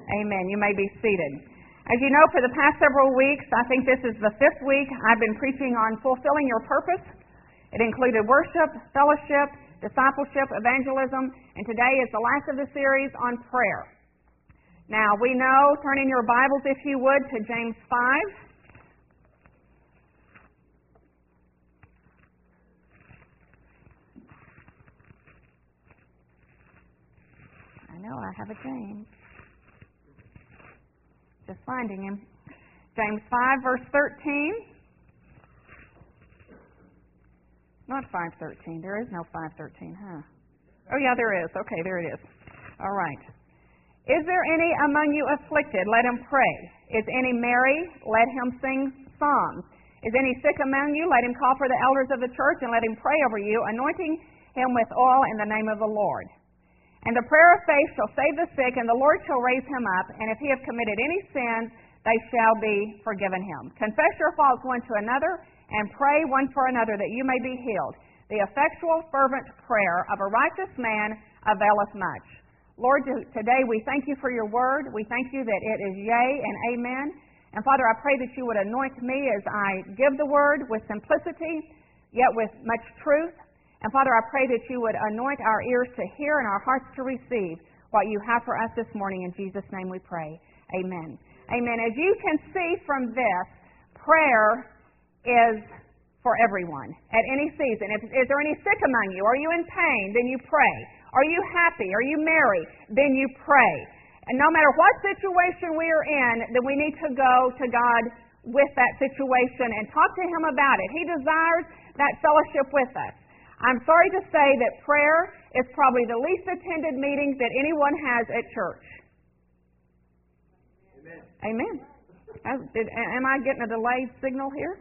Amen. You may be seated. As you know, for the past several weeks, I think this is the 5th week, I've been preaching on fulfilling your purpose. It included worship, fellowship, discipleship, evangelism, and today is the last of the series on prayer. Now, we know, turn in your Bibles, if you would, to James 5. I know, I have a James. Just finding him. James 5, verse 13. Not 5:13. There is no 5:13, huh? Oh, yeah, there is. Okay, there it is. All right. Is there any among you afflicted? Let him pray. Is any merry? Let him sing psalms. Is any sick among you? Let him call for the elders of the church and let him pray over you, anointing him with oil in the name of the Lord. And the prayer of faith shall save the sick, and the Lord shall raise him up. And if he have committed any sins, they shall be forgiven him. Confess your faults one to another, and pray one for another, that you may be healed. The effectual, fervent prayer of a righteous man availeth much. Lord, today we thank you for your word. We thank you that it is yea and amen. And Father, I pray that you would anoint me as I give the word with simplicity, yet with much truth. And Father, I pray that you would anoint our ears to hear and our hearts to receive what you have for us this morning. In Jesus' name we pray. Amen. Amen. As you can see from this, prayer is for everyone at any season. Is there any sick among you? Are you in pain? Then you pray. Are you happy? Are you merry? Then you pray. And no matter what situation we are in, then we need to go to God with that situation and talk to Him about it. He desires that fellowship with us. I'm sorry to say that prayer is probably the least attended meeting that anyone has at church. Amen. Am I getting a delayed signal here?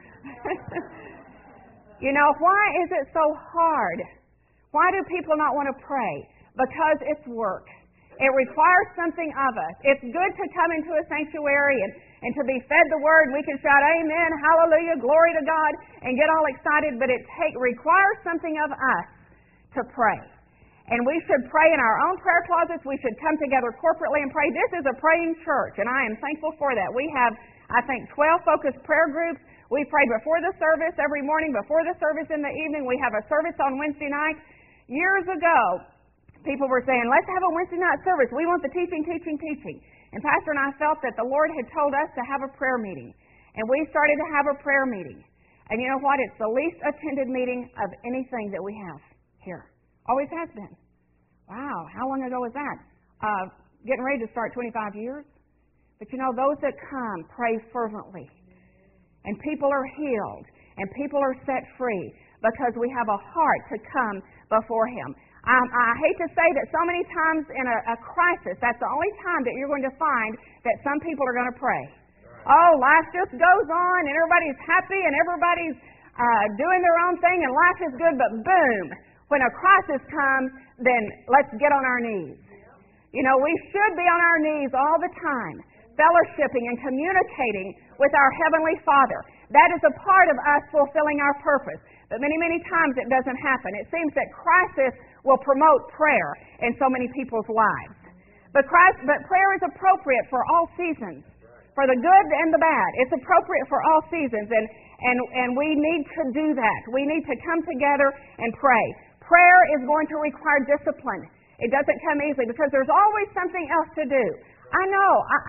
You know, why is it so hard? Why do people not want to pray? Because it's work. It requires something of us. It's good to come into a sanctuary and to be fed the Word. We can shout, amen, hallelujah, glory to God, and get all excited, but it requires something of us to pray. And we should pray in our own prayer closets. We should come together corporately and pray. This is a praying church, and I am thankful for that. We have, I think, 12 focused prayer groups. We pray before the service every morning, before the service in the evening. We have a service on Wednesday night. Years ago, people were saying, let's have a Wednesday night service. We want the teaching. And Pastor and I felt that the Lord had told us to have a prayer meeting. And we started to have a prayer meeting. And you know what? It's the least attended meeting of anything that we have here. Always has been. Wow, how long ago was that? Getting ready to start 25 years. But you know, those that come pray fervently. And people are healed. And people are set free because we have a heart to come before Him. I hate to say that so many times in a crisis, that's the only time that you're going to find that some people are going to pray. Oh, life just goes on and everybody's happy and everybody's doing their own thing and life is good, but boom, when a crisis comes, then let's get on our knees. You know, we should be on our knees all the time, fellowshipping and communicating with our Heavenly Father. That is a part of us fulfilling our purpose. But many, many times it doesn't happen. It seems that crisis will promote prayer in so many people's lives. But prayer is appropriate for all seasons, for the good and the bad. It's appropriate for all seasons, and we need to do that. We need to come together and pray. Prayer is going to require discipline. It doesn't come easily because there's always something else to do. I know.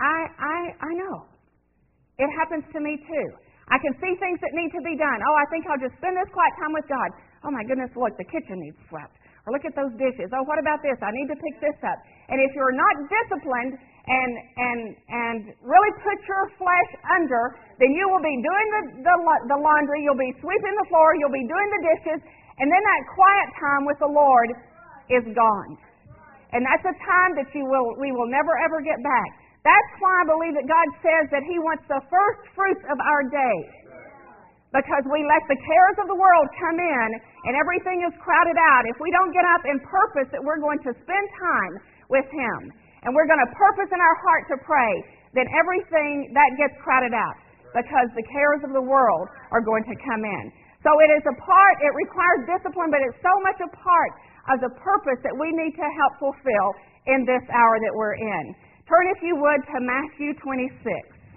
I know. It happens to me too. I can see things that need to be done. Oh, I think I'll just spend this quiet time with God. Oh my goodness, look, the kitchen needs swept. Or look at those dishes. Oh, what about this? I need to pick this up. And if you're not disciplined and really put your flesh under, then you will be doing the laundry, you'll be sweeping the floor, you'll be doing the dishes, and then that quiet time with the Lord is gone. And that's a time that we will never ever get back. That's why I believe that God says that He wants the first fruits of our day. Because we let the cares of the world come in and everything is crowded out. If we don't get up and purpose that we're going to spend time with Him and we're going to purpose in our heart to pray, then everything that gets crowded out because the cares of the world are going to come in. So it requires discipline, but it's so much a part of the purpose that we need to help fulfill in this hour that we're in. Turn, if you would, to Matthew 26.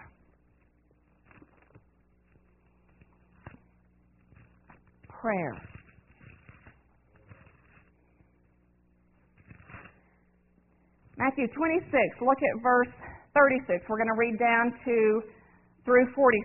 Prayer. Matthew 26, look at verse 36. We're going to read down through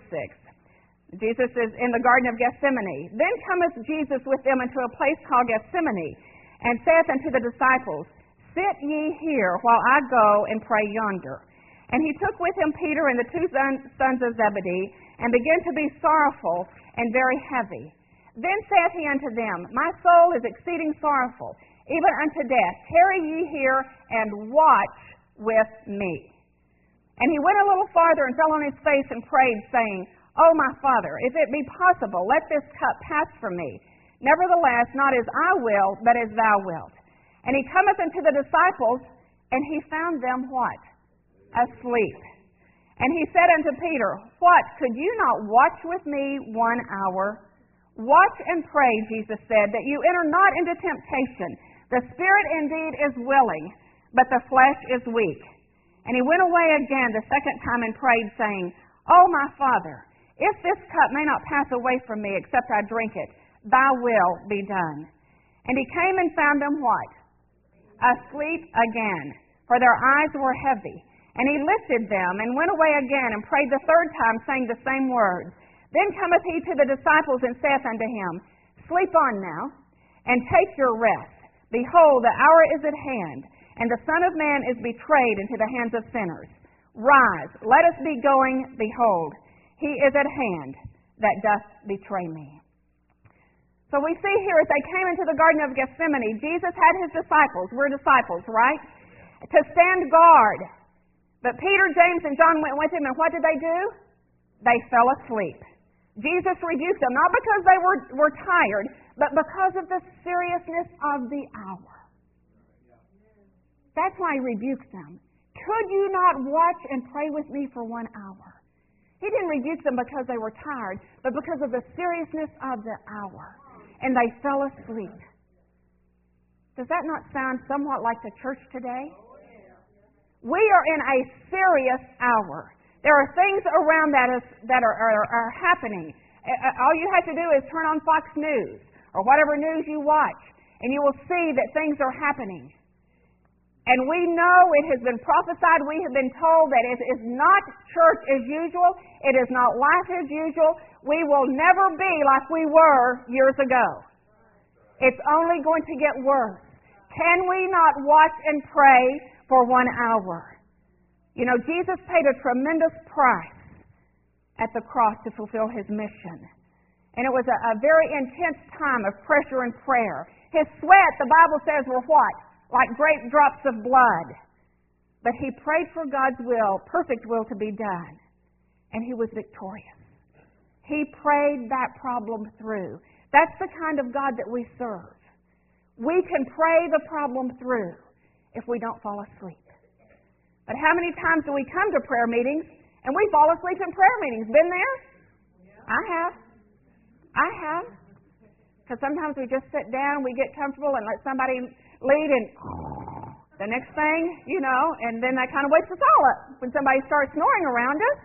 46. Jesus is in the Garden of Gethsemane. Then cometh Jesus with them into a place called Gethsemane, and saith unto the disciples, Sit ye here while I go and pray yonder. And he took with him Peter and the two sons of Zebedee, and began to be sorrowful and very heavy. Then saith he unto them, My soul is exceeding sorrowful, even unto death. Tarry ye here and watch with me. And he went a little farther and fell on his face and prayed, saying, O my Father, if it be possible, let this cup pass from me. Nevertheless, not as I will, but as thou wilt. And he cometh unto the disciples, and he found them what? Asleep. And he said unto Peter, What, could you not watch with me 1 hour? Watch and pray, Jesus said, that you enter not into temptation. The spirit indeed is willing, but the flesh is weak. And he went away again the second time and prayed, saying, O my Father, if this cup may not pass away from me except I drink it, thy will be done. And he came and found them what? Asleep again, for their eyes were heavy. And he lifted them and went away again and prayed the third time, saying the same words. Then cometh he to the disciples and saith unto him, Sleep on now, and take your rest. Behold, the hour is at hand, and the Son of Man is betrayed into the hands of sinners. Rise, let us be going. Behold, he is at hand that doth betray me. So we see here as they came into the Garden of Gethsemane, Jesus had his disciples, we're disciples, right? To stand guard. But Peter, James, and John went with him, and what did they do? They fell asleep. Jesus rebuked them, not because they were tired, but because of the seriousness of the hour. That's why he rebuked them. Could you not watch and pray with me for 1 hour? He didn't rebuke them because they were tired, but because of the seriousness of the hour. And they fell asleep. Does that not sound somewhat like the church today? We are in a serious hour. There are things around that are happening. All you have to do is turn on Fox News or whatever news you watch, and you will see that things are happening. And we know it has been prophesied. We have been told that it is not church as usual. It is not life as usual. We will never be like we were years ago. It's only going to get worse. Can we not watch and pray for 1 hour? You know, Jesus paid a tremendous price at the cross to fulfill his mission. And it was a very intense time of pressure and prayer. His sweat, the Bible says, were what? Like great drops of blood. But he prayed for God's will, perfect will, to be done. And he was victorious. He prayed that problem through. That's the kind of God that we serve. We can pray the problem through if we don't fall asleep. But how many times do we come to prayer meetings and we fall asleep in prayer meetings? Been there? I have. Because sometimes we just sit down, we get comfortable, and let somebody lead, and the next thing, you know, and then that kind of wakes us all up when somebody starts snoring around us.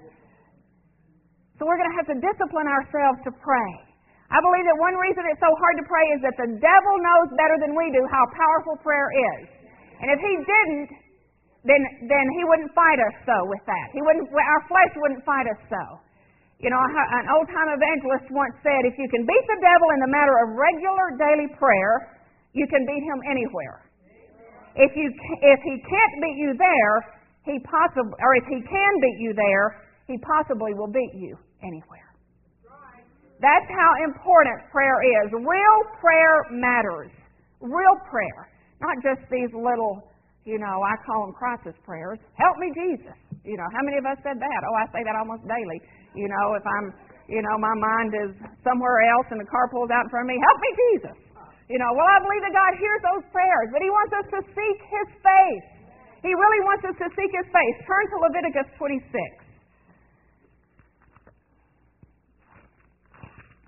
So we're going to have to discipline ourselves to pray. I believe that one reason it's so hard to pray is that the devil knows better than we do how powerful prayer is. And if he didn't, then he wouldn't fight us so with that. Our flesh wouldn't fight us so. You know, an old-time evangelist once said, if you can beat the devil in the matter of regular daily prayer, you can beat him anywhere. If he can't beat you there, if he can beat you there, he possibly will beat you anywhere. That's how important prayer is. Real prayer matters. Real prayer. Not just these little, you know, I call them crisis prayers. Help me, Jesus. You know, how many of us said that? Oh, I say that almost daily. You know, if I'm, you know, my mind is somewhere else and the car pulls out in front of me, help me, Jesus. You know, well, I believe that God hears those prayers, but he wants us to seek his face. He really wants us to seek his face. Turn to Leviticus 26.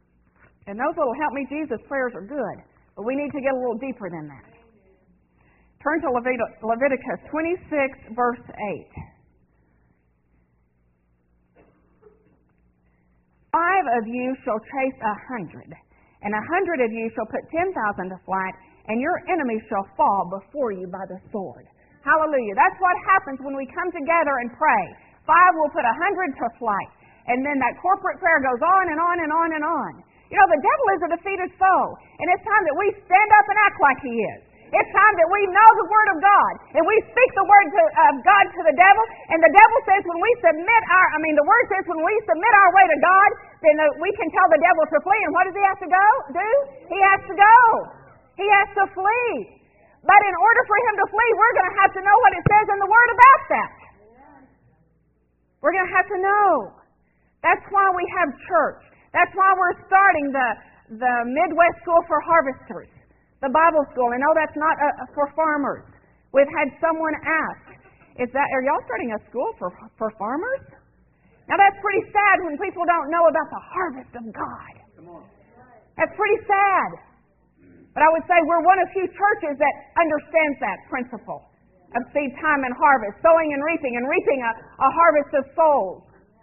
And those little help me, Jesus prayers are good, but we need to get a little deeper than that. Turn to Leviticus 26, verse 8. 5 of you shall chase 100, and 100 of you shall put 10,000 to flight, and your enemy shall fall before you by the sword. Hallelujah. That's what happens when we come together and pray. 5 will put 100 to flight. And then that corporate prayer goes on and on and on and on. You know, the devil is a defeated foe. And it's time that we stand up and act like he is. It's time that we know the Word of God. And we speak the Word of God to the devil. And the devil says when we submit the Word says when we submit our way to God, then we can tell the devil to flee. And what does he have to do? He has to go. He has to flee. But in order for him to flee, we're going to have to know what it says in the Word about that. We're going to have to know. That's why we have church. That's why we're starting the Midwest School for Harvesters, the Bible school. I know that's not for farmers. We've had someone ask, are y'all starting a school for farmers? Now that's pretty sad when people don't know about the harvest of God. That's pretty sad. But I would say we're one of few churches that understands that principle of seed time and harvest, sowing and reaping a harvest of souls.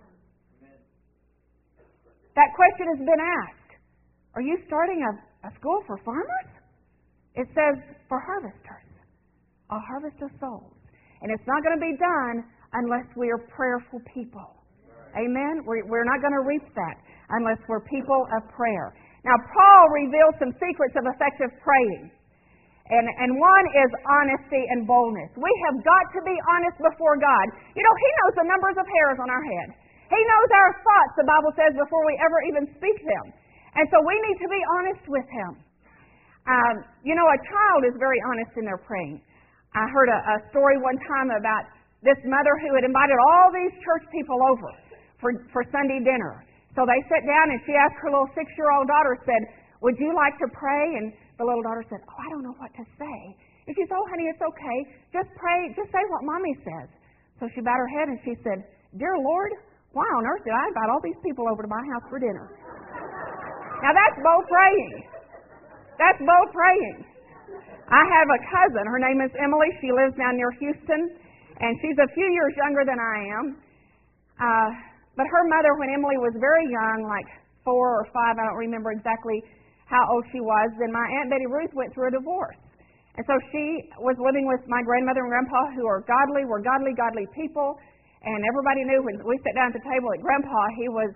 That question has been asked. Are you starting a school for farmers? It says for harvesters, a harvest of souls. And it's not going to be done unless we are prayerful people. Amen? We're not going to reach that unless we're people of prayer. Now, Paul reveals some secrets of effective praying. And one is honesty and boldness. We have got to be honest before God. You know, He knows the numbers of hairs on our head. He knows our thoughts, the Bible says, before we ever even speak them. And so we need to be honest with Him. You know, a child is very honest in their praying. I heard a story one time about this mother who had invited all these church people over for Sunday dinner. So they sat down and she asked her little 6-year-old daughter, said, would you like to pray? And the little daughter said, I don't know what to say. And she said, honey, it's okay. Just pray. Just say what Mommy says. So she bowed her head and she said, dear Lord, why on earth did I invite all these people over to my house for dinner? Now that's bold praying. That's bold praying. I have a cousin. Her name is Emily. She lives down near Houston. And she's a few years younger than I am. But her mother, when Emily was very young, like 4 or 5, I don't remember exactly how old she was, then my Aunt Betty Ruth went through a divorce. And so she was living with my grandmother and grandpa, who are godly, were godly people. And everybody knew when we sat down at the table that Grandpa, he was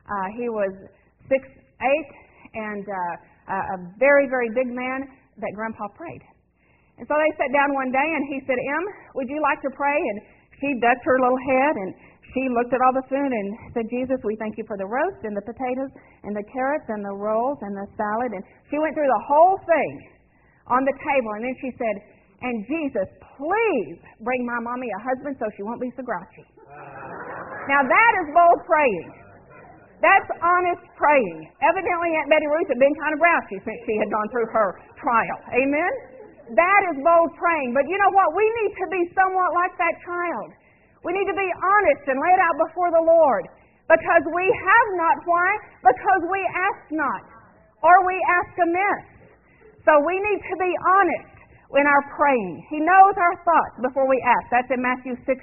6'8", and a very, very big man, that Grandpa prayed. And so they sat down one day and he said, Em, would you like to pray? And she ducked her little head and she looked at all the food and said, Jesus, we thank you for the roast and the potatoes and the carrots and the rolls and the salad. And she went through the whole thing on the table. And then she said, and Jesus, please bring my mommy a husband so she won't be so grouchy. Now that is bold praying. That's honest praying. Evidently Aunt Betty Ruth had been kind of grouchy since she had gone through her trial. Amen? That is bold praying. But you know what? We need to be somewhat like that child. We need to be honest and lay it out before the Lord. Because we have not. Why? Because we ask not. Or we ask amiss. So we need to be honest in our praying. He knows our thoughts before we ask. That's in Matthew 6:8.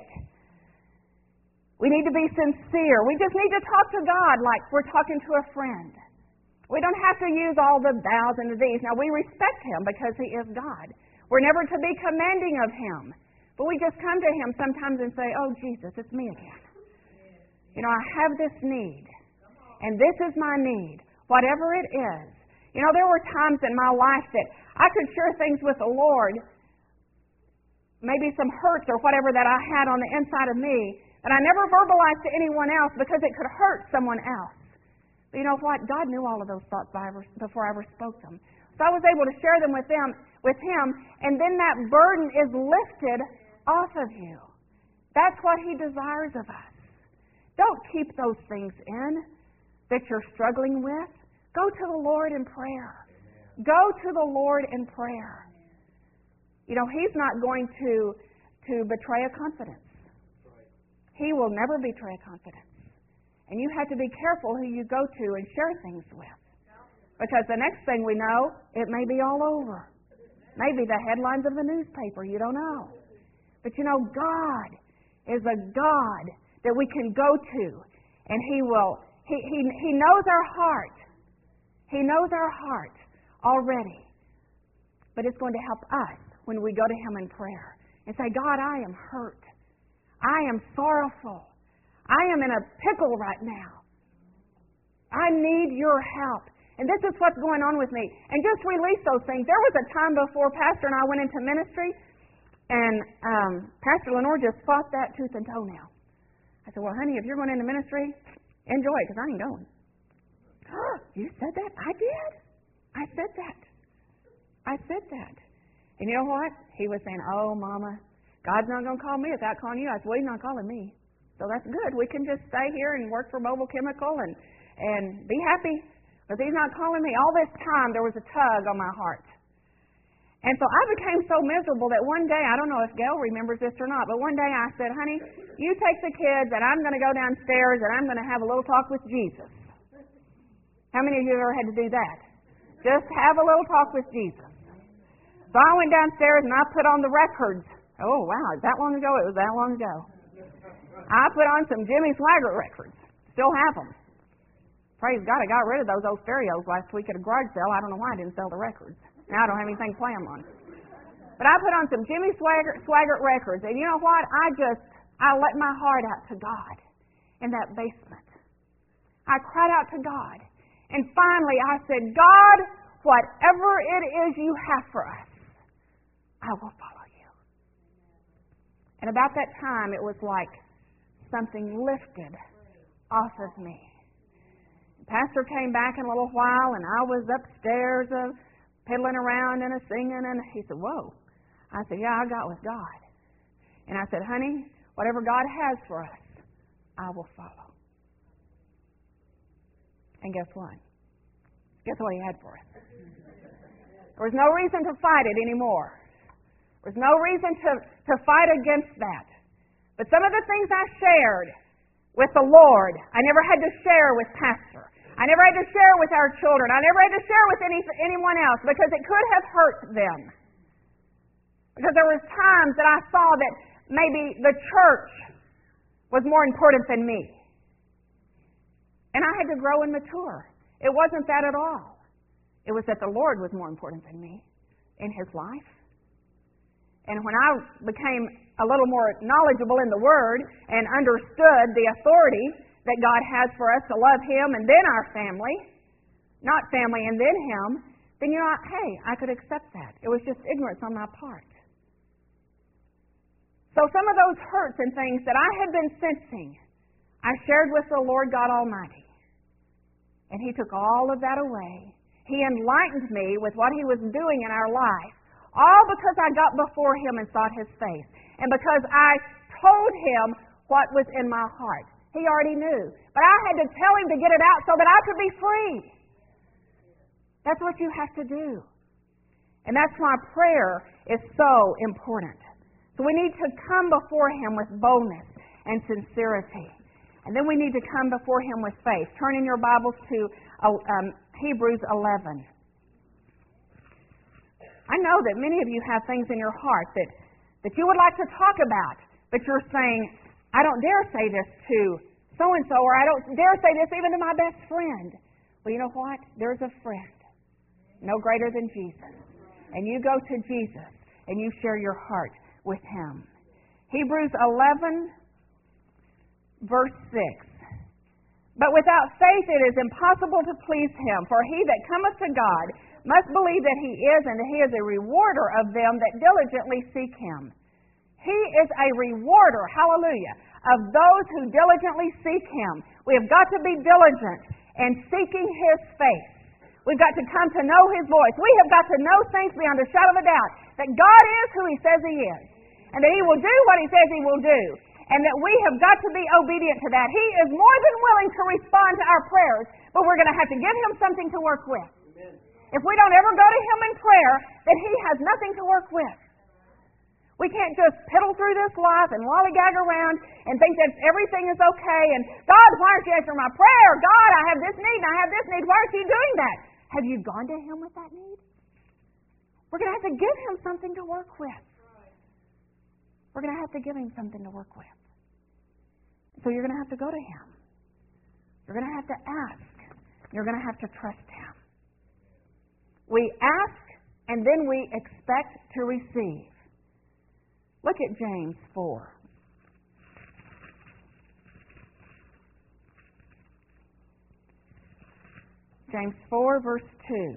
We need to be sincere. We just need to talk to God like we're talking to a friend. We don't have to use all the thous and the these. Now, we respect Him because He is God. We're never to be commanding of Him. But we just come to Him sometimes and say, oh, Jesus, it's me again. You know, I have this need. And this is my need. Whatever it is. You know, there were times in my life that I could share things with the Lord, maybe some hurts or whatever that I had on the inside of me, but I never verbalized to anyone else because it could hurt someone else. But you know what? God knew all of those thoughts before I ever spoke them. So I was able to share them with Him, and then that burden is lifted off of you. That's what He desires of us. Don't keep those things in that you're struggling with. Go to the Lord in prayer. Go to the Lord in prayer. You know, He's not going to betray a confidence. He will never betray a confidence. And you have to be careful who you go to and share things with. Because the next thing we know, it may be all over. Maybe the headlines of the newspaper. You don't know. But you know, God is a God that we can go to, and He knows our heart. He knows our heart already. But it's going to help us when we go to Him in prayer and say, God, I am hurt. I am sorrowful. I am in a pickle right now. I need your help. And this is what's going on with me. And just release those things. There was a time before Pastor and I went into ministry, and Pastor Lenore just fought that tooth and toenail. I said, well, honey, if you're going into ministry, enjoy it, because I ain't going. You said that? I did. I said that. I said that. And you know what? He was saying, oh, Mama, God's not going to call me without calling you. I said, well, He's not calling me. So that's good. We can just stay here and work for Mobile Chemical and be happy. But He's not calling me. All this time there was a tug on my heart. And so I became so miserable that one day, I don't know if Gail remembers this or not, but one day I said, honey, you take the kids and I'm going to go downstairs and I'm going to have a little talk with Jesus. How many of you have ever had to do that? Just have a little talk with Jesus. So I went downstairs and I put on the records. Oh, wow, is that long ago? It was that long ago. I put on some Jimmy Swaggart records. Still have them. Praise God, I got rid of those old stereos last week at a garage sale. I don't know why I didn't sell the records. Now I don't have anything to play them on. But I put on some Jimmy Swaggart records. And you know what? I let my heart out to God in that basement. I cried out to God. And finally I said, God, whatever it is you have for us, I will follow you. And about that time, it was like something lifted off of me. The pastor came back in a little while, and I was upstairs piddling around and singing, and he said, whoa. I said, yeah, I got with God. And I said, honey, whatever God has for us, I will follow. And guess what? Guess what He had for us? There was no reason to fight it anymore. There was no reason to fight against that. But some of the things I shared with the Lord, I never had to share with Pastor. I never had to share with our children. I never had to share with anyone else because it could have hurt them. Because there was times that I saw that maybe the church was more important than me. And I had to grow and mature. It wasn't that at all. It was that the Lord was more important than me in His life. And when I became a little more knowledgeable in the Word and understood the authority that God has for us to love Him and then our family, not family and then Him, then you know, hey, I could accept that. It was just ignorance on my part. So some of those hurts and things that I had been sensing, I shared with the Lord God Almighty. And He took all of that away. He enlightened me with what He was doing in our life, all because I got before Him and sought His face. And because I told Him what was in my heart. He already knew. But I had to tell Him to get it out so that I could be free. That's what you have to do. And that's why prayer is so important. So we need to come before Him with boldness and sincerity. And then we need to come before Him with faith. Turn in your Bibles to Hebrews 11. I know that many of you have things in your heart that you would like to talk about, but you're saying, I don't dare say this to so-and-so, or I don't dare say this even to my best friend. Well, you know what? There's a friend no greater than Jesus. And you go to Jesus and you share your heart with Him. Hebrews 11, verse 6. But without faith it is impossible to please Him, for he that cometh to God must believe that He is, and that He is a rewarder of them that diligently seek Him. He is a rewarder, hallelujah, of those who diligently seek Him. We have got to be diligent in seeking His face. We've got to come to know His voice. We have got to know things beyond a shadow of a doubt, that God is who He says He is, and that He will do what He says He will do, and that we have got to be obedient to that. He is more than willing to respond to our prayers, but we're going to have to give Him something to work with. Amen. If we don't ever go to Him in prayer, then He has nothing to work with. We can't just piddle through this life and lollygag around and think that everything is okay. And God, why aren't you answering my prayer? God, I have this need and I have this need. Why aren't you doing that? Have you gone to Him with that need? We're going to have to give Him something to work with. We're going to have to give Him something to work with. So you're going to have to go to Him. You're going to have to ask. You're going to have to trust Him. We ask, and then we expect to receive. Look at James 4. James 4, verse 2.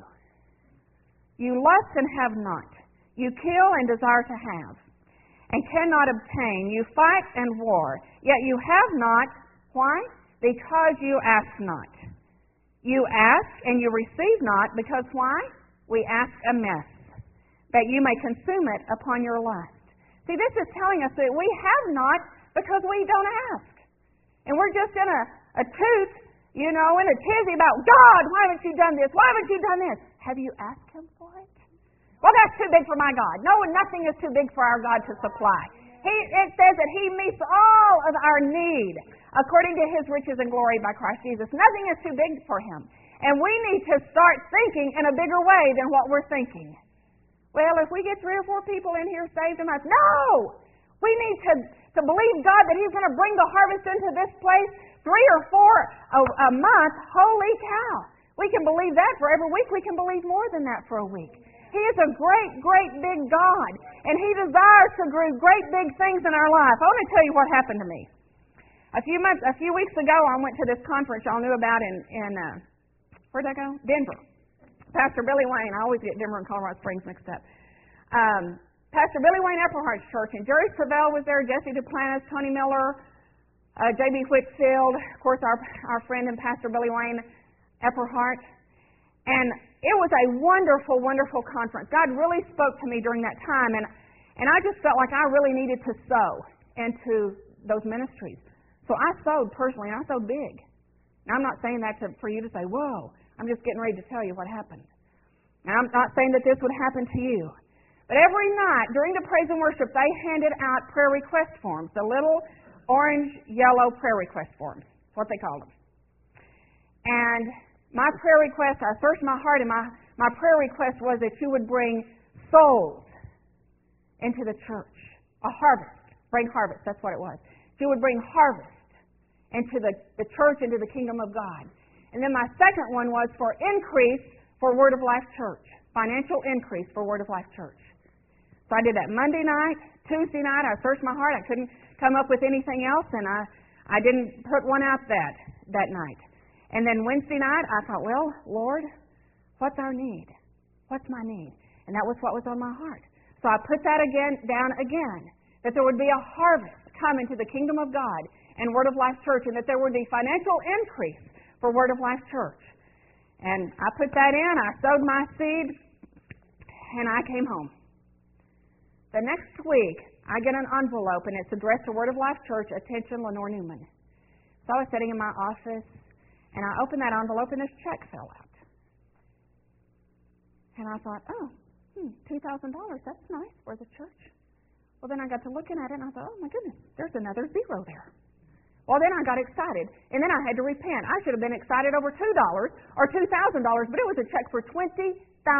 You lust and have not. You kill and desire to have, and cannot obtain. You fight and war, yet you have not. Why? Because you ask not. You ask and you receive not, because why? We ask amiss, that you may consume it upon your lust. See, this is telling us that we have not because we don't ask. And we're just in a tooth, in a tizzy about, God, why haven't you done this? Why haven't you done this? Have you asked Him for it? Well, that's too big for my God. No, nothing is too big for our God to supply. It says that He meets all of our need according to His riches and glory by Christ Jesus. Nothing is too big for Him. And we need to start thinking in a bigger way than what we're thinking. Well, if we get 3 or 4 people in here saved a month, no! We need to believe God that He's going to bring the harvest into this place 3 or 4 a month. Holy cow! We can believe that for every week. We can believe more than that for a week. He is a great, great big God, and He desires to do great big things in our life. I want to tell you what happened to me. A few weeks ago, I went to this conference y'all knew about in where'd I go? Denver. Pastor Billy Wayne. I always get Denver and Colorado Springs mixed up. Pastor Billy Wayne Epperhart's church, and Jerry Travell was there, Jesse Duplantis, Tony Miller, J.B. Whitfield, of course, our friend and Pastor Billy Wayne Epperhart. And it was a wonderful, wonderful conference. God really spoke to me during that time, and I just felt like I really needed to sow into those ministries. So I sowed personally, and I sowed big. Now, I'm not saying that for you to say, whoa, I'm just getting ready to tell you what happened. And I'm not saying that this would happen to you. But every night during the praise and worship, they handed out prayer request forms, the little orange, yellow prayer request forms. That's what they called them. And my prayer request, I searched my heart, and my prayer request was that you would bring souls into the church. A harvest. Bring harvest, that's what it was. You would bring harvest into the church, into the kingdom of God. And then my second one was for increase for Word of Life Church. Financial increase for Word of Life Church. So I did that Monday night. Tuesday night, I searched my heart. I couldn't come up with anything else, and I didn't put one out that night. And then Wednesday night, I thought, well, Lord, what's our need? What's my need? And that was what was on my heart. So I put that down again, that there would be a harvest come into the kingdom of God and Word of Life Church, and that there would be financial increase for Word of Life Church. And I put that in, I sowed my seed, and I came home. The next week, I get an envelope, and it's addressed to Word of Life Church, attention, Lenore Newman. So I was sitting in my office, and I opened that envelope, and this check fell out. And I thought, $2,000, that's nice for the church. Well, then I got to looking at it, and I thought, oh, my goodness, there's another zero there. Well, then I got excited, and then I had to repent. I should have been excited over $2 or $2,000, but it was a check for $20,000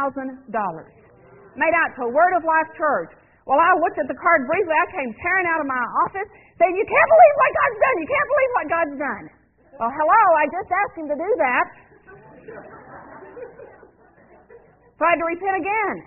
made out to Word of Life Church. Well, I looked at the card briefly. I came tearing out of my office saying, you can't believe what God's done. You can't believe what God's done. Well, hello, I just asked Him to do that. So I had to repent again.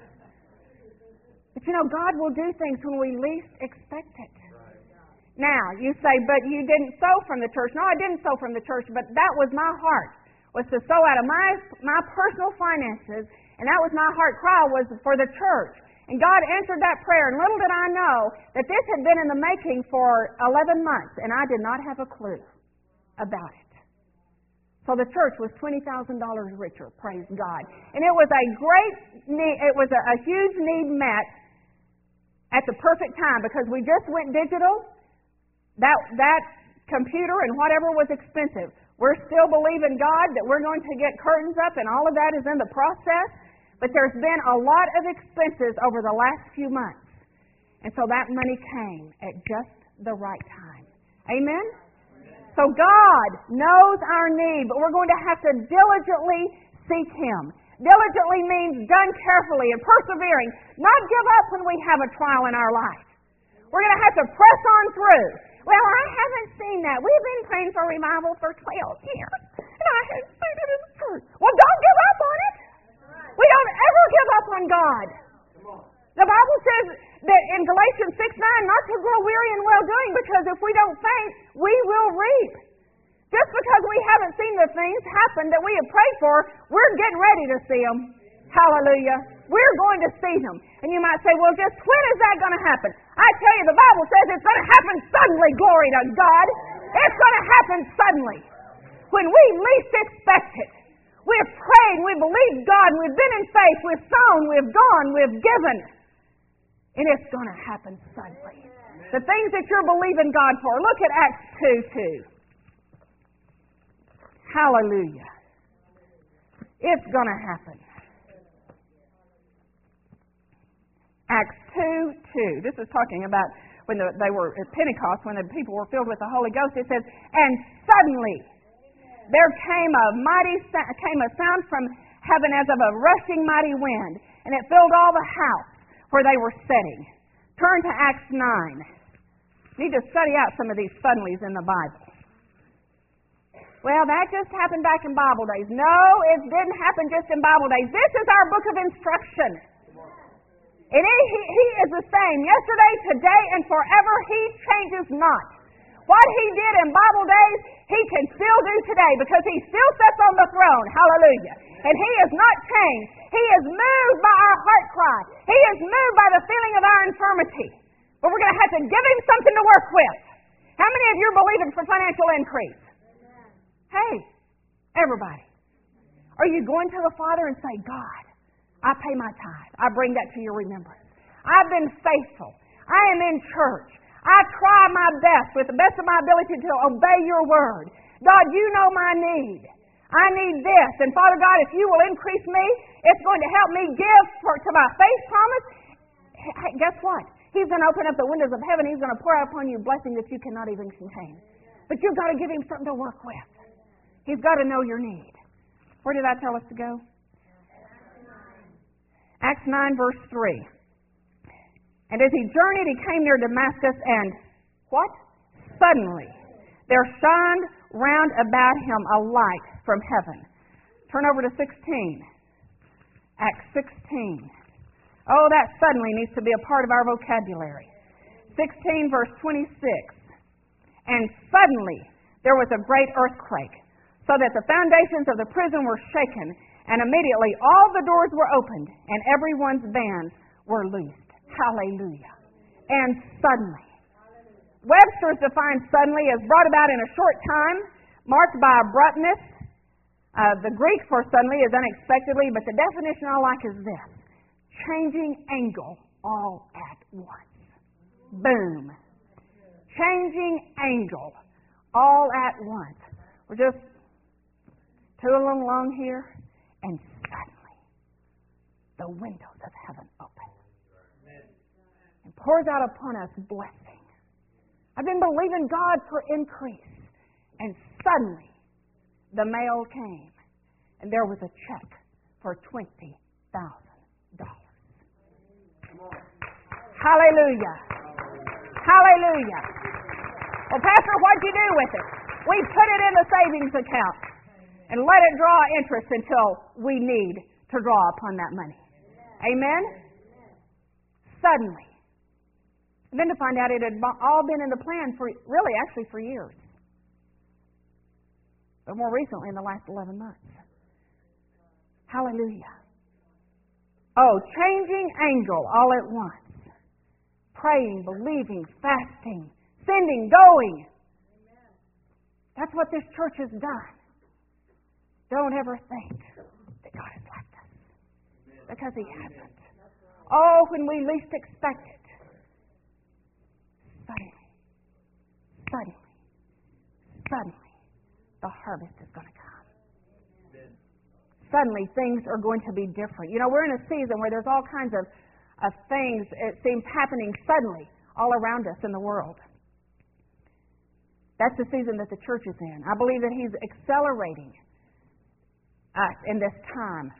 But God will do things when we least expect it. Now, you say, but you didn't sow from the church. No, I didn't sow from the church, but that was my heart, was to sow out of my personal finances, and that was my heart cry, was for the church. And God answered that prayer, and little did I know that this had been in the making for 11 months, and I did not have a clue about it. So the church was $20,000 richer, praise God. And it was a great need, it was a huge need met at the perfect time, because we just went digital. That computer and whatever was expensive. We're still believing God that we're going to get curtains up, and all of that is in the process. But there's been a lot of expenses over the last few months. And so that money came at just the right time. Amen? So God knows our need, but we're going to have to diligently seek Him. Diligently means done carefully and persevering. Not give up when we have a trial in our life. We're going to have to press on through. Well, I haven't seen that. We've been praying for revival for 12 years, and I haven't seen it in the church. Well, don't give up on it. We don't ever give up on God. The Bible says that in Galatians 6:9, not to grow weary in well-doing, because if we don't faint, we will reap. Just because we haven't seen the things happen that we have prayed for, we're getting ready to see them. Hallelujah. We're going to see them. And you might say, well, just when is that going to happen? I tell you, the Bible says it's going to happen suddenly, glory to God. It's going to happen suddenly. When we least expect it. We've prayed, we've believed God, we've been in faith, we've sown, we've gone, we've given. And it's going to happen suddenly. The things that you're believing God for. Look at Acts 2:2. Hallelujah. It's going to happen. Acts 2:2. This is talking about when they were at Pentecost, when the people were filled with the Holy Ghost. It says, and suddenly there came a sound from heaven as of a rushing mighty wind, and it filled all the house where they were sitting. Turn to Acts 9. Need to study out some of these suddenlies in the Bible. Well, that just happened back in Bible days. No, it didn't happen just in Bible days. This is our book of instruction. And he is the same yesterday, today, and forever. He changes not. What He did in Bible days, He can still do today, because He still sits on the throne. Hallelujah. And He is not changed. He is moved by our heart cry. He is moved by the feeling of our infirmity. But we're going to have to give Him something to work with. How many of you are believing for financial increase? Hey, everybody. Are you going to the Father and say, God, I pay my tithe. I bring that to your remembrance. I've been faithful. I am in church. I try my best with the best of my ability to obey your word. God, you know my need. I need this. And Father God, if you will increase me, it's going to help me give to my faith promise. Hey, guess what? He's going to open up the windows of heaven. He's going to pour out upon you a blessing that you cannot even contain. But you've got to give Him something to work with. He's got to know your need. Where did I tell us to go? Acts 9, verse 3. And as he journeyed, he came near Damascus, and what? Suddenly there shined round about him a light from heaven. Turn over to 16. Acts 16. Oh, that suddenly needs to be a part of our vocabulary. 16, verse 26. And suddenly there was a great earthquake, so that the foundations of the prison were shaken, and immediately all the doors were opened, and everyone's bands were loosed. Hallelujah. And suddenly. Webster's defines suddenly as brought about in a short time, marked by abruptness. The Greek for suddenly is unexpectedly, but the definition I like is this: changing angle all at once. Boom. Changing angle all at once. We're just tooling along here, and suddenly the windows of heaven open and pours out upon us blessing. I've been believing God for increase, and suddenly the mail came, and there was a check for $20,000. Hallelujah. Hallelujah. Well, Pastor, what'd you do with it? We put it in the savings account and let it draw interest until we need to draw upon that money. Amen? Suddenly. And then to find out it had all been in the plan for, really, actually for years. But more recently, in the last 11 months. Hallelujah. Oh, changing angle all at once. Praying, believing, fasting, sending, going. That's what this church has done. Don't ever think that God has left us. Because He hasn't. Oh, when we least expect it. Suddenly, the harvest is going to come. Suddenly, things are going to be different. You know, we're in a season where there's all kinds of things, it seems, happening suddenly all around us in the world. That's the season that the church is in. I believe that He's accelerating us in this time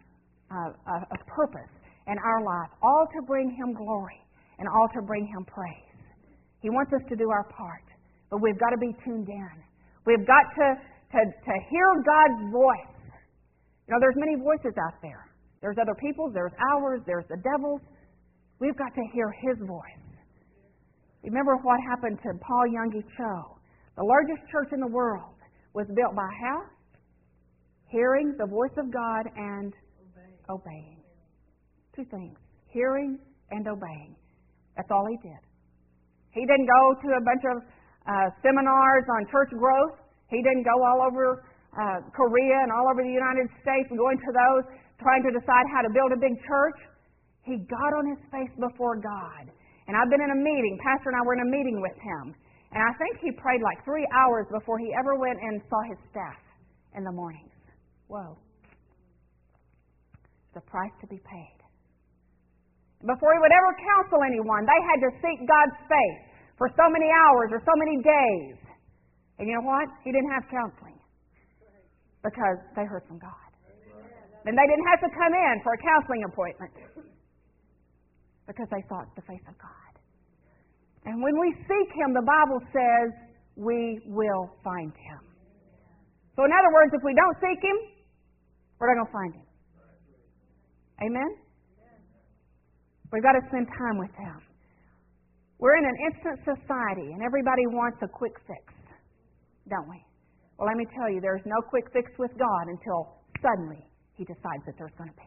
a purpose in our life, all to bring Him glory and all to bring Him praise. He wants us to do our part, but we've got to be tuned in. We've got to hear God's voice. You know, there's many voices out there. There's other people's, there's ours, there's the devil's. We've got to hear His voice. Remember what happened to Paul Yonggi Cho. The largest church in the world was built by how? Hearing the voice of God and obeying. Two things. Hearing and obeying. That's all he did. He didn't go to a bunch of seminars on church growth. He didn't go all over Korea and all over the United States and going to those trying to decide how to build a big church. He got on his face before God. And I've been in a meeting. Pastor and I were in a meeting with him. And I think he prayed like 3 hours before he ever went and saw his staff in the mornings. Whoa. It's a price to be paid. Before he would ever counsel anyone, they had to seek God's face for so many hours or so many days. And you know what? He didn't have counseling because they heard from God. Then they didn't have to come in for a counseling appointment because they sought the face of God. And when we seek Him, the Bible says we will find Him. So in other words, if we don't seek Him, we're not going to find Him. Amen? We've got to spend time with Him. We're in an instant society, and everybody wants a quick fix, don't we? Well, let me tell you, there's no quick fix with God until suddenly He decides that there's going to be.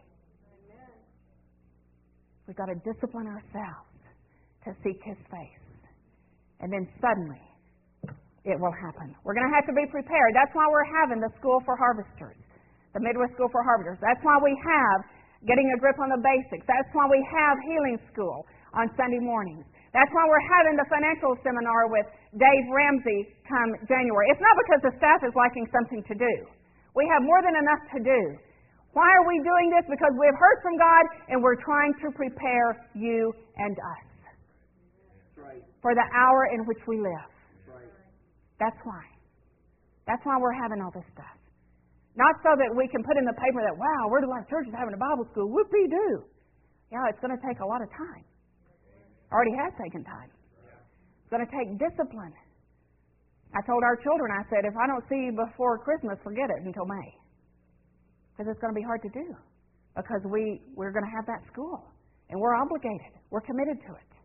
We've got to discipline ourselves to seek His face. And then suddenly, it will happen. We're going to have to be prepared. That's why we're having the School for Harvesters, the Midwest School for Harvesters. That's why we have Getting a Grip on the Basics. That's why we have Healing School on Sunday mornings. That's why we're having the financial seminar with Dave Ramsey come January. It's not because the staff is lacking something to do. We have more than enough to do. Why are we doing this? Because we've heard from God and we're trying to prepare you and us for the hour in which we live. That's why. That's why we're having all this stuff. Not so that we can put in the paper that, wow, Word of Life Church is having a Bible school. Whoopee-doo. Yeah, it's going to take a lot of time. Already has taken time. It's going to take discipline. I told our children, I said, if I don't see you before Christmas, forget it until May. Because it's going to be hard to do. Because we're going to have that school. And we're obligated. We're committed to it.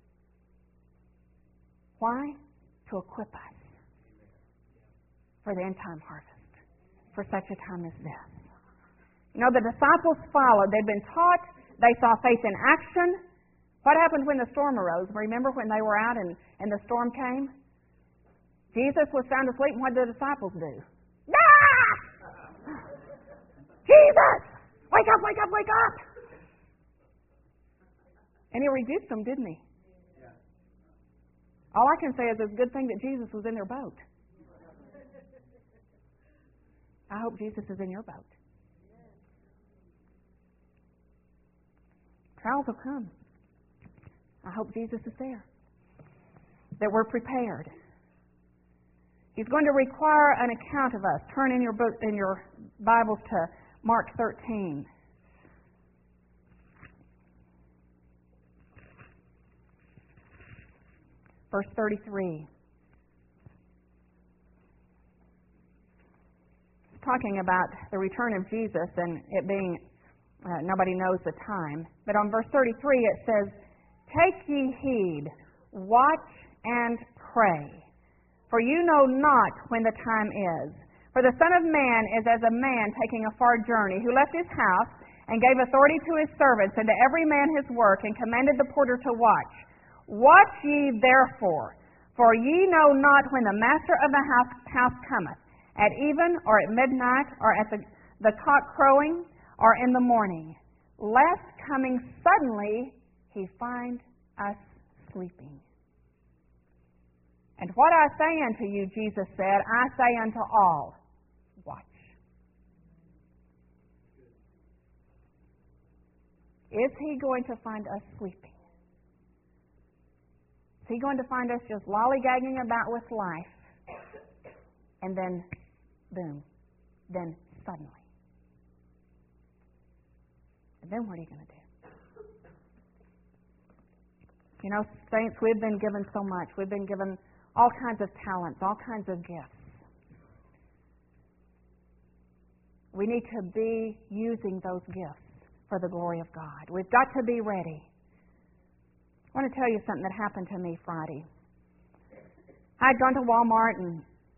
Why? To equip us for the end-time harvest. For such a time as this. You know, the disciples followed. They'd been taught. They saw faith in action. What happened when the storm arose? Remember when they were out and the storm came? Jesus was sound asleep, and what did the disciples do? Ah! Jesus! Wake up, wake up, wake up! And He rebuked them, didn't He? All I can say is it's a good thing that Jesus was in their boat. I hope Jesus is in your boat. Trials will come. I hope Jesus is there. That we're prepared. He's going to require an account of us. Turn in your book, in your Bibles to Mark 13. Verse 33. Talking about the return of Jesus and it being nobody knows the time. But on verse 33 it says, "Take ye heed, watch and pray, for you know not when the time is. For the Son of Man is as a man taking a far journey, who left his house and gave authority to his servants, and to every man his work, and commanded the porter to watch. Watch ye therefore, for ye know not when the master of the house cometh, at even, or at midnight, or at the cock crowing, or in the morning, lest coming suddenly He find us sleeping. And what I say unto you," Jesus said, "I say unto all, watch." Is He going to find us sleeping? Is He going to find us just lollygagging about with life, and then boom, then suddenly? And then what are you going to do? You know, saints, we've been given so much. We've been given all kinds of talents, all kinds of gifts. We need to be using those gifts for the glory of God. We've got to be ready. I want to tell you something that happened to me Friday. I'd gone to Walmart and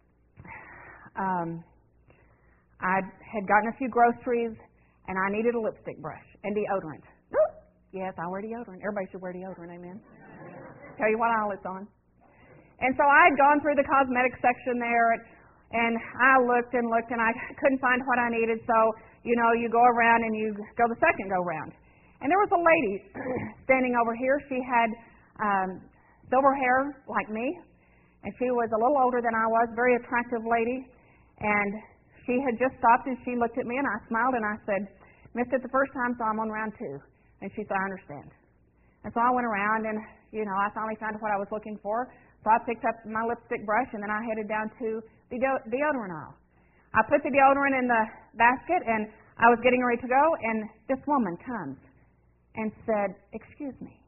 I had gotten a few groceries and I needed a lipstick brush and deodorant. Yes, I wear deodorant. Everybody should wear deodorant, amen. Tell you what aisle it's on. And so I had gone through the cosmetic section there, and I looked and I couldn't find what I needed. So, you know, you go around and you go the second go round. And there was a lady standing over here. She had silver hair like me, and she was a little older than I was, very attractive lady. And she had just stopped and she looked at me and I smiled and I said, "Missed it the first time, so I'm on round 2." And she said, "I understand." And so I went around and, you know, I finally found what I was looking for. So I picked up my lipstick brush and then I headed down to the deodorant aisle. I put the deodorant in the basket and I was getting ready to go, and this woman comes and said, "Excuse me."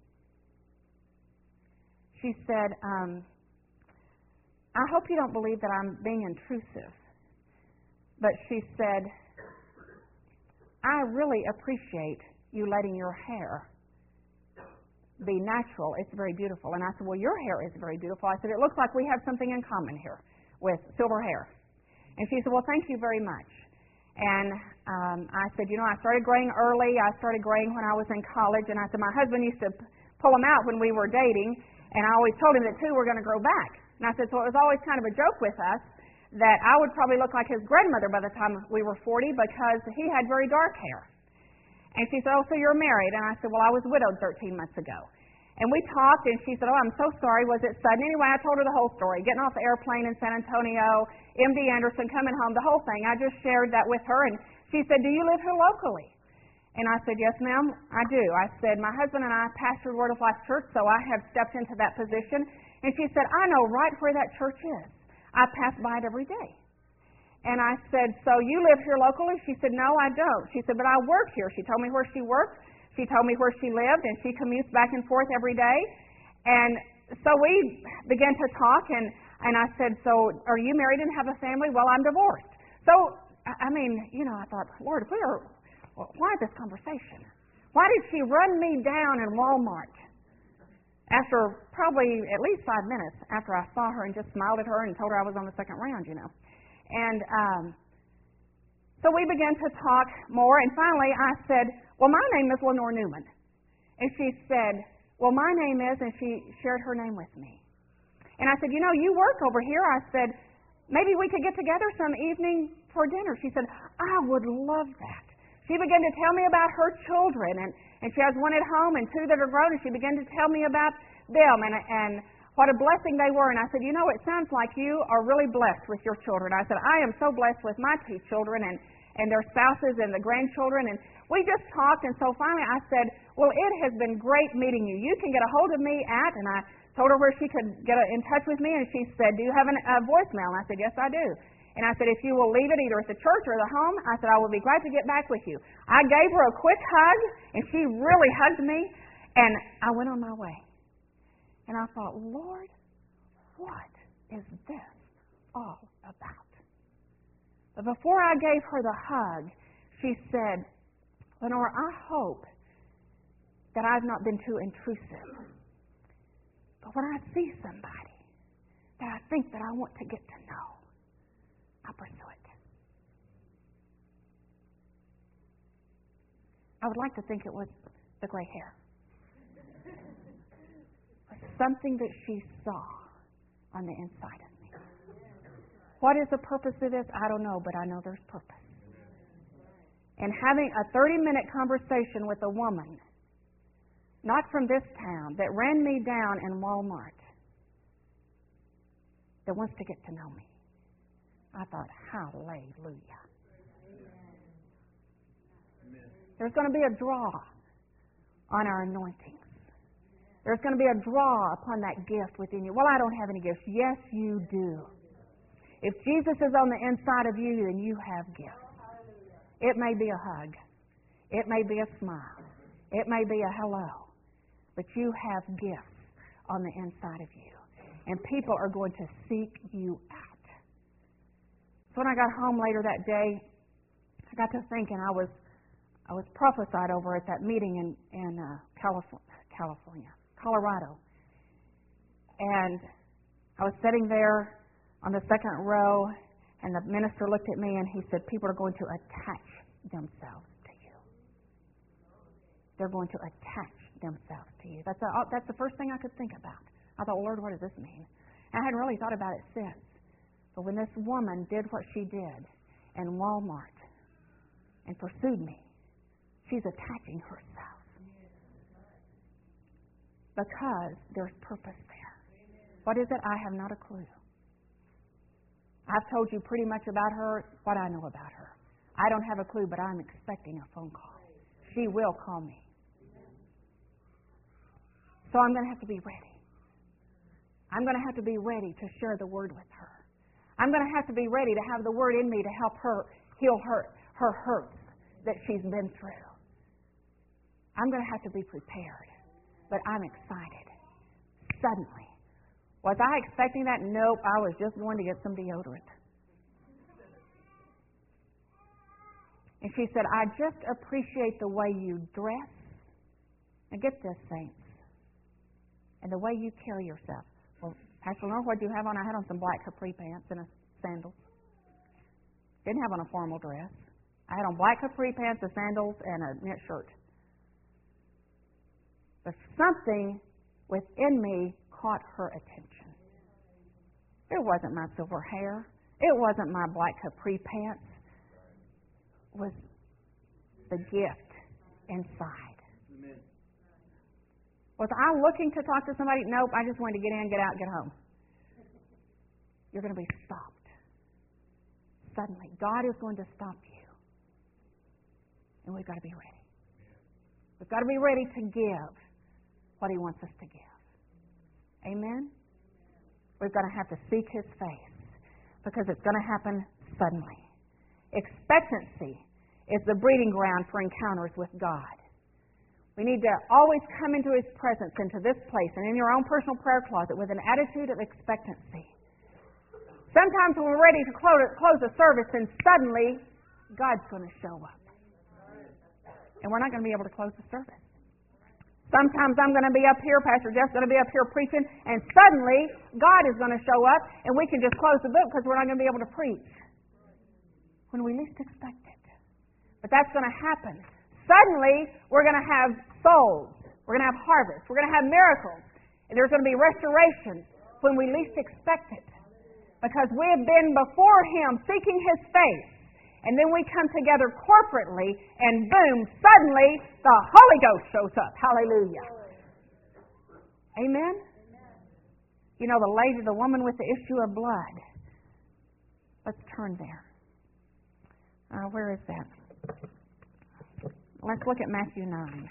She said, "I hope you don't believe that I'm being intrusive." But she said, "I really appreciate you letting your hair be natural. It's very beautiful." And I said, "Well, your hair is very beautiful." I said, "It looks like we have something in common here with silver hair." And she said, "Well, thank you very much." And I said, "You know, I started graying early. I started graying when I was in college." And I said, "My husband used to pull them out when we were dating, and I always told him that too were going to grow back." And I said, "So it was always kind of a joke with us that I would probably look like his grandmother by the time we were 40 because he had very dark hair." And she said, "Oh, so you're married?" And I said, "Well, I was widowed 13 months ago." And we talked, and she said, "Oh, I'm so sorry. Was it sudden?" Anyway, I told her the whole story. Getting off the airplane in San Antonio, MD Anderson coming home, the whole thing. I just shared that with her, and she said, "Do you live here locally?" And I said, "Yes, ma'am, I do." I said, "My husband and I pastored Word of Life Church, so I have stepped into that position." And she said, "I know right where that church is. I pass by it every day." And I said, "So you live here locally?" She said, "No, I don't." She said, "But I work here." She told me where she worked. She told me where she lived, and she commutes back and forth every day. And so we began to talk, and I said, "So are you married and have a family?" "Well, I'm divorced." So, I mean, you know, I thought, Lord, why this conversation? Why did she run me down in Walmart after probably at least 5 minutes after I saw her and just smiled at her and told her I was on the second round, you know? And so we began to talk more, and finally I said, "Well, my name is Lenore Newman." And she said, "Well, my name is," and she shared her name with me. And I said, "You know, you work over here." I said, "Maybe we could get together some evening for dinner." She said, "I would love that." She began to tell me about her children, and she has one at home and 2 that are grown, and she began to tell me about them and what a blessing they were. And I said, "You know, it sounds like you are really blessed with your children." I said, "I am so blessed with my 2 children and their spouses and the grandchildren." And we just talked, and so finally I said, "Well, it has been great meeting you. You can get a hold of me at," and I told her where she could get in touch with me, and she said, "Do you have a voicemail?" And I said, "Yes, I do." And I said, "If you will leave it either at the church or the home," I said, "I will be glad to get back with you." I gave her a quick hug, and she really hugged me, and I went on my way. And I thought, Lord, what is this all about? But before I gave her the hug, she said, "Lenore, I hope that I've not been too intrusive. But when I see somebody that I think that I want to get to know, I pursue it." I would like to think it was the gray hair. But something that she saw on the inside of me. What is the purpose of this? I don't know, but I know there's purpose. And having a 30-minute conversation with a woman, not from this town, that ran me down in Walmart, that wants to get to know me. I thought, hallelujah. There's going to be a draw on our anointings. There's going to be a draw upon that gift within you. "Well, I don't have any gifts." Yes, you do. If Jesus is on the inside of you, then you have gifts. It may be a hug. It may be a smile. It may be a hello. But you have gifts on the inside of you. And people are going to seek you out. So when I got home later that day, I got to thinking I was prophesied over at that meeting in Colorado. And I was sitting there on the second row, and the minister looked at me and he said, people are going to attach themselves to you. They're going to attach themselves to you. That's the first thing I could think about. I thought, well, Lord, what does this mean? And I hadn't really thought about it since. But when this woman did what she did in Walmart and pursued me, she's attaching herself. Because there's purpose there. What is it? I have not a clue. I've told you pretty much about her, what I know about her. I don't have a clue, but I'm expecting a phone call. She will call me. So I'm going to have to be ready. I'm going to have to be ready to share the word with her. I'm going to have to be ready to have the word in me to help her heal her hurts that she's been through. I'm going to have to be prepared. But I'm excited. Suddenly. Was I expecting that? Nope. I was just going to get some deodorant. And she said, I just appreciate the way you dress. Now get this, saints. And the way you carry yourself. Well, Pastor Lenore, what do you have on? I had on some black capri pants and sandals. Didn't have on a formal dress. I had on black capri pants, a sandals, and a knit shirt. But something within me caught her attention. It wasn't my silver hair. It wasn't my black capri pants. It was the gift inside. Amen. Was I looking to talk to somebody? Nope. I just wanted to get in, get out, get home. You're going to be stopped. Suddenly, God is going to stop you. And we've got to be ready. We've got to be ready to give what He wants us to give. Amen? We've got to have to seek His face because it's going to happen suddenly. Expectancy is the breeding ground for encounters with God. We need to always come into His presence, into this place, and in your own personal prayer closet with an attitude of expectancy. Sometimes when we're ready to close a service, and suddenly God's going to show up. And we're not going to be able to close the service. Sometimes I'm going to be up here, Pastor Jeff's going to be up here preaching, and suddenly God is going to show up, and we can just close the book because we're not going to be able to preach when we least expect it. But that's going to happen. Suddenly, we're going to have souls. We're going to have harvest. We're going to have miracles. And there's going to be restoration when we least expect it. Because we have been before Him seeking His face. And then we come together corporately, and boom, suddenly the Holy Ghost shows up. Hallelujah. Amen? You know, the woman with the issue of blood. Let's turn there. Where is that? Let's look at Matthew 9.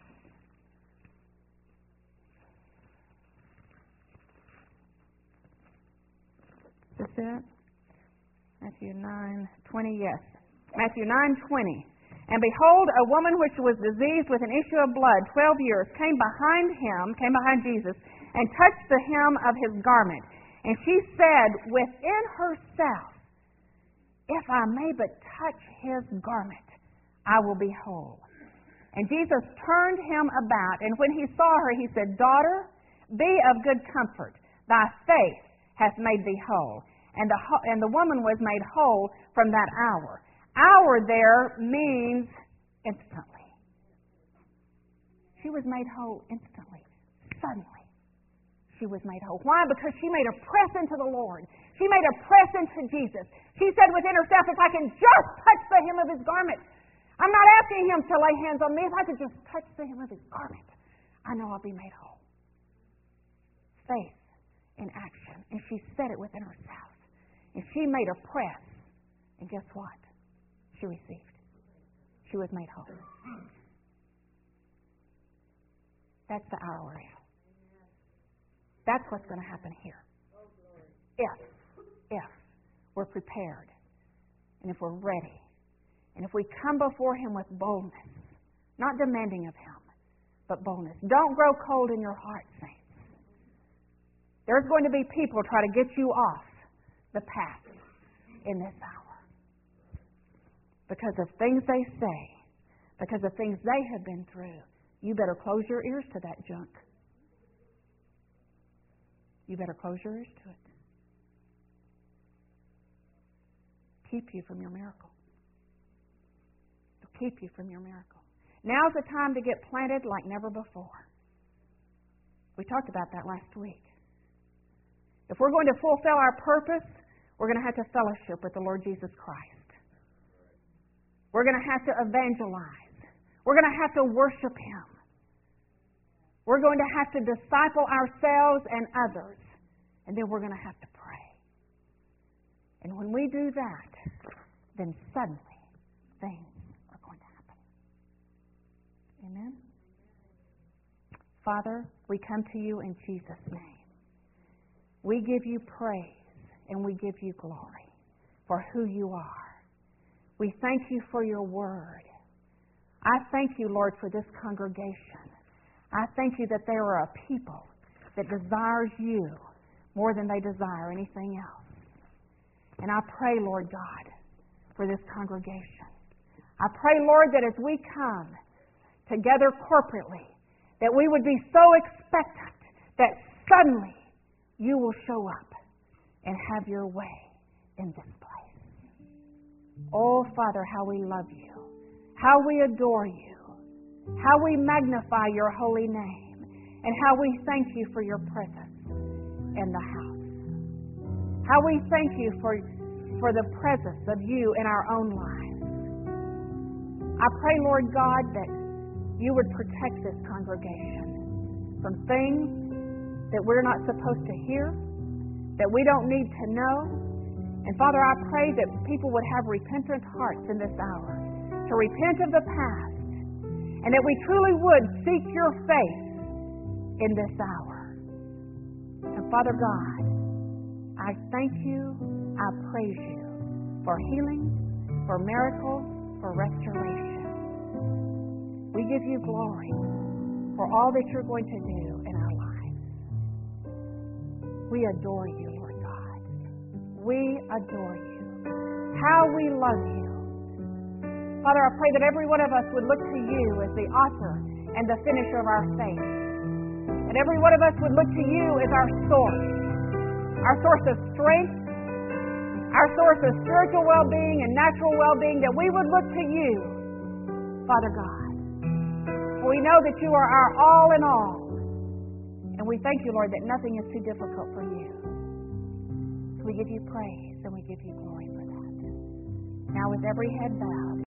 Is this it? Matthew 9:20, yes. Matthew 9:20. And behold, a woman which was diseased with an issue of blood 12 years came behind Jesus, and touched the hem of His garment. And she said within herself, if I may but touch His garment, I will be whole. And Jesus turned him about, and when He saw her, He said, Daughter, be of good comfort. Thy faith hath made thee whole. And the woman was made whole from that hour. Hour there means instantly. She was made whole instantly. Suddenly, she was made whole. Why? Because she made a press into the Lord. She made a press into Jesus. She said within herself, if I can just touch the hem of His garment, I'm not asking Him to lay hands on me. If I could just touch the hem of His garment, I know I'll be made whole. Faith in action. And she said it within herself. And she made a press. And guess what? She received. She was made whole. That's the hour we're in. That's what's going to happen here. If we're prepared. And if we're ready. And if we come before Him with boldness. not demanding of Him, but boldness. Don't grow cold in your heart, saints. There's going to be people try to get you off the path in this hour because of things they say, because of things they have been through. You better close your ears to that junk. You better close your ears to it. Keep you from your miracle. It'll keep you from your miracle. Now's the time to get planted like never before. We talked about that last week. If we're going to fulfill our purpose, we're going to have to fellowship with the Lord Jesus Christ. We're going to have to evangelize. We're going to have to worship Him. We're going to have to disciple ourselves and others. And then we're going to have to pray. And when we do that, then suddenly things are going to happen. Amen? Father, we come to you in Jesus' name. We give you praise and we give you glory for who you are. We thank you for your word. I thank you, Lord, for this congregation. I thank you that there are a people that desires you more than they desire anything else. And I pray, Lord God, for this congregation. I pray, Lord, that as we come together corporately, that we would be so expectant that suddenly you will show up and have your way in this place. Oh, Father, how we love you, how we adore you, how we magnify your holy name, and how we thank you for your presence in the house. How we thank you for the presence of you in our own lives. I pray, Lord God, that you would protect this congregation from things that we're not supposed to hear, that we don't need to know. And Father, I pray that people would have repentant hearts in this hour, to repent of the past, and that we truly would seek your face in this hour. And Father God, I thank you, I praise you for healing, for miracles, for restoration. We give you glory for all that you're going to do in our lives. We adore you, Lord God. We adore you. How we love you. Father, I pray that every one of us would look to you as the author and the finisher of our faith. And every one of us would look to you as our source of strength, our source of spiritual well-being and natural well-being, that we would look to you, Father God. For we know that you are our all in all. And we thank you, Lord, that nothing is too difficult for you. So we give you praise and we give you glory for that. Now with every head bowed.